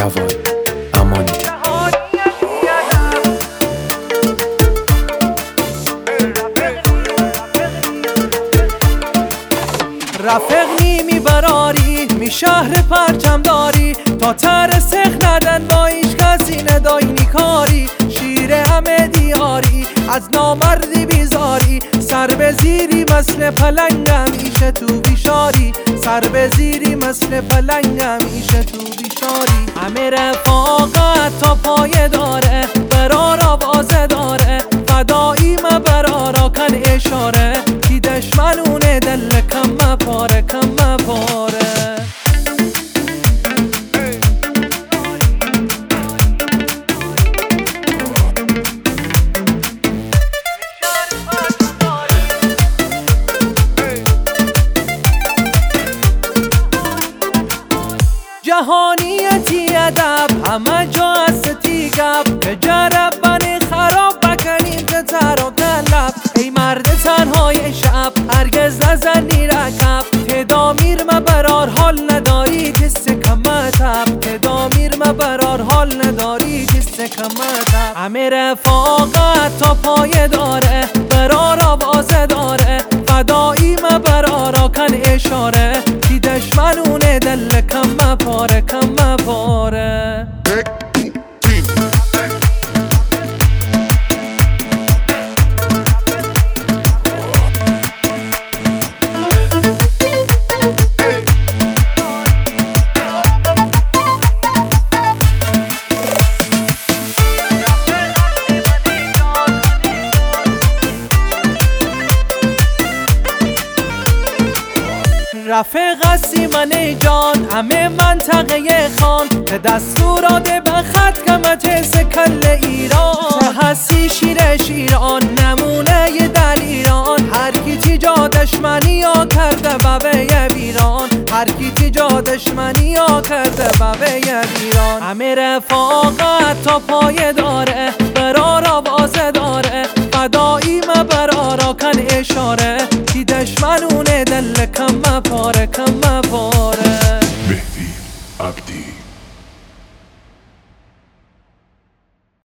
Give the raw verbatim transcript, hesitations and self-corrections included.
جواد امانی. رفق نیمی براری می شهر پرچم داری تا ترسخ ندن با ایش کسی نداینی کاری شیر همه دیاری از نامردی بیزاری سر به زیری مثل پلنگ همیشه تو بیشاری سر به زیری مثل پلنگ همیشه تو بیشاری همه رفاقت تا پایه داره برار آوازه داره فدایی ما برارا کن اشاره کی دشمنونه دل کم پاره کم پاره. جهانیتی ادب همه جا هستی گپ که جرب بنی خراب بکنیم که تراب طلب ای مرد تنهای شب هرگز نزنی رکب تدامیر ما برار حال نداری کسی کمتب تدامیر ما برار حال نداری کسی کمتب همه رفاقت تا پایه داره برار آوازه داره فدایی ما برارا کن اشاره کی دشمنونه دل کم پاره کم پاره. رفیق هستی من جان همه منطقه خان به دستوراده به خط کمت سکل ایران چه هستی شیر شیران نمونه ی دل ایران هر کی تیجا دشمنی ها کرده بابه ویران هر کی تیجا دشمنی ها کرده بابه ویران همه رفاقت تا پایه داره برار آوازه داره فدایی ما برارا کن اشاره کی دشمنونه دل کم پاره کم پاره. مهدی عبدی